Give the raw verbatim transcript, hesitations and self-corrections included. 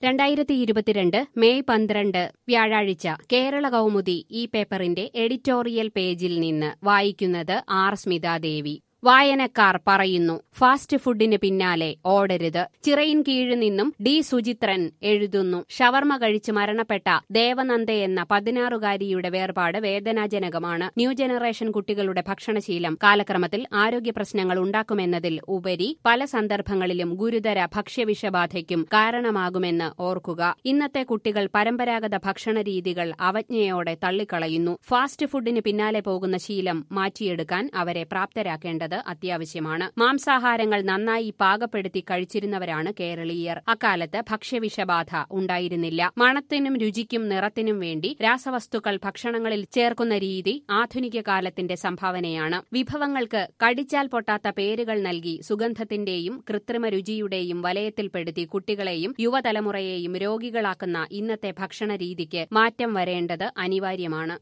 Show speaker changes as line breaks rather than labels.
രണ്ടായിരത്തി ഇരുപത്തിരണ്ട് മെയ് പന്ത്രണ്ട് വ്യാഴാഴ്ച കേരള കൗമുദി ഈ പേപ്പറിന്റെ എഡിറ്റോറിയൽ പേജിൽ നിന്ന് വായിക്കുന്നത് ആർ സ്മിതാദേവി. വായനക്കാർ പറയുന്നു ഫാസ്റ്റ് ഫുഡിന് പിന്നാലെ ഓടരുത്. ചിറയിൻ കീഴ് നിന്നും ഡി സുചിത്രൻ എഴുതുന്നു. ഷവർമ കഴിച്ച് മരണപ്പെട്ട ദേവനന്ദ എന്ന പതിനാറുകാരിയുടെ വേർപാട് വേദനാജനകമാണ്. ന്യൂ ജനറേഷൻ കുട്ടികളുടെ ഭക്ഷണശീലം കാലക്രമത്തിൽ ആരോഗ്യ പ്രശ്നങ്ങൾ ഉണ്ടാക്കുമെന്നതിൽ ഉപരി പല സന്ദർഭങ്ങളിലും ഗുരുതര ഭക്ഷ്യവിഷബാധയ്ക്കും കാരണമാകുമെന്ന് ഓർക്കുക. ഇന്നത്തെ കുട്ടികൾ പരമ്പരാഗത ഭക്ഷണ രീതികൾ അവജ്ഞയോടെ തള്ളിക്കളയുന്നു. ഫാസ്റ്റ് ഫുഡിന് പിന്നാലെ പോകുന്ന ശീലം മാറ്റിയെടുക്കാൻ അവരെ പ്രാപ്തരാക്കേണ്ടത് അത്യാവശ്യമാണ്. മാംസാഹാരങ്ങൾ നന്നായി പാകപ്പെടുത്തി കഴിച്ചിരുന്നവരാണ് കേരളീയർ. അക്കാലത്ത് ഭക്ഷ്യവിഷബാധ ഉണ്ടായിരുന്നില്ല. മണത്തിനും രുചിക്കും നിറത്തിനും വേണ്ടി രാസവസ്തുക്കൾ ഭക്ഷണങ്ങളിൽ ചേർക്കുന്ന രീതി ആധുനിക കാലത്തിന്റെ സംഭാവനയാണ്. വിഭവങ്ങൾക്ക് കടിച്ചാൽ പൊട്ടാത്ത പേരുകൾ നൽകി സുഗന്ധത്തിന്റെയും കൃത്രിമ രുചിയുടെയും വലയത്തിൽപ്പെടുത്തി കുട്ടികളെയും യുവതലമുറയെയും രോഗികളാക്കുന്ന ഇന്നത്തെ ഭക്ഷണ രീതിക്ക് മാറ്റം വരേണ്ടത് അനിവാര്യമാണ്.